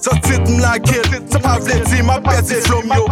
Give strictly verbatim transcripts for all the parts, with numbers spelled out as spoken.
Sa tit m'la kill, sa pa vle di ma perdi flom yo.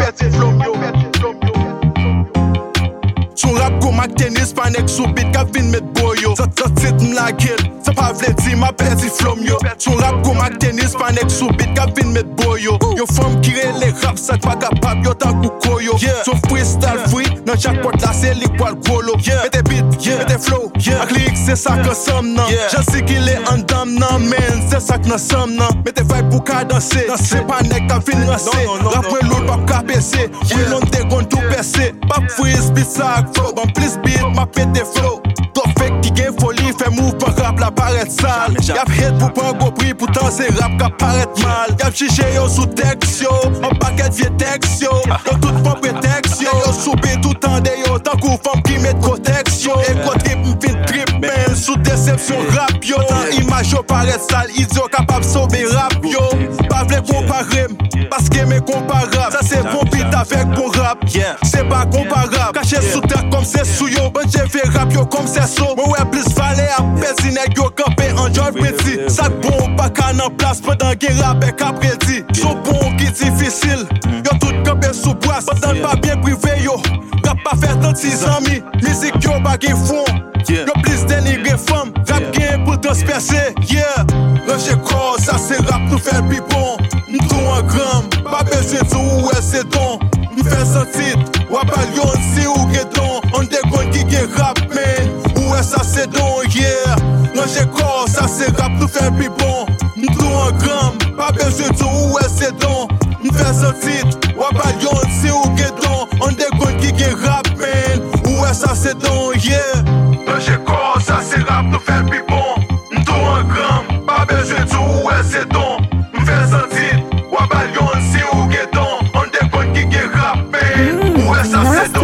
Son rap go mak tennis, pa nek sou beat ka vin met boyo. Sa tit m'la kill, sa pa vle di ma perdi flom yo. Son rap go mak tennis, pa nek sou beat ka vin met boyo. Yo fam kire le rap, sa pa kapab yo tan kou koyo. So freestyle free, nan chak pot la se lik poal kolo. Mete beat, mete flow, ak lyric se sa ke som nan. Jan si ki le an dam nan, men se sa k nan som nan. Mete vibe pou ka danse, se pa nek ka vin rase. Rap mwen loul pap ka pese, wilon de gon tou pese. Pap freeze beat sa ak flow, ban plis beat ma pete flow. To fek ki gen foli, fe move pa rap la paret sal. Yap hate pou pan go pri, poutan se rap ka paret mal. Yap chiche yo sou text yo, an paket vie text yo. Yo tout pa pretext yo, yo soupe tout an de yo. Tan kou fam ki met kotext yo. E ko trip m'fin trip men, sou deception rap yo. Tan imaj yo paret sal, idio kapab sobe rap yo. Pa vle komparem, paske me komparab. Sa se bon beat avek bon rap, se pa komparab. Kache sou terre kom se sou yo, ben je fe rap yo kom se so. Mwen wè plis vale ap pezi, neg yo kampe an John Pretty. Sak bon pa ka nan plas, pedan gen rap ek apredi. So bon ki difisil, yo tout kampe sou boas. Pedan pa bien prive yo, rap pa fè tant si zami. Mizik yo bagi fon, yo plis denigre fam. Rap gen pou transperse, yeah. Roche kor, sa se rap nou fè pi bon. M'tou an gram, pa bezwen di ou e se don. M'fè sentit, wapal yon si ou gedon. On de kon ki gen rap men, ou e sa se don, yeah. Roche kor, sa se rap nou fè pi bon. M'tou an gram, pa bezwen di ou e se don. M'fè sentit, wapal yon si ou gedon. On de kon ki gen rap men, ou e sa se don, yeah. Roche kor, sa se rap nou fè pi bon. M'tou an gram, pa bezwen di ou e se don. M'fè sentit, wapal yon si ou gedon. On de kon ki gen rap men, ou e sa se don.